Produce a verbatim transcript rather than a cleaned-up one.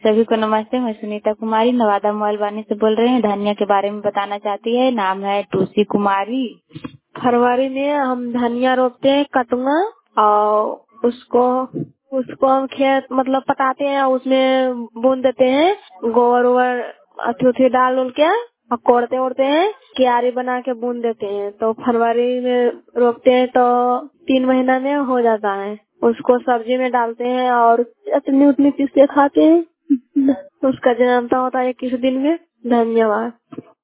सभी को नमस्ते। मैं सुनीता कुमारी नवादा मोबाइल से बोल रहे हैं। धनिया के बारे में बताना चाहती है। नाम है टूसी कुमारी। फरवरी में हम धनिया रोपते हैं कटुआ, और उसको उसको हम खेत मतलब पटाते हैं, उसमें बूंद देते हैं, गोबर ओबर अथी उथी डाल उल के और कोड़ते उड़ते हैं, क्यारी बना के बूंद देते हैं। तो फरवरी में रोपते हैं तो तीन महीना में हो जाता है। उसको सब्जी में डालते हैं और चटनी उतनी पीस के खाते हैं। उसका जन्मता होता है इक्कीस दिन में। धन्यवाद।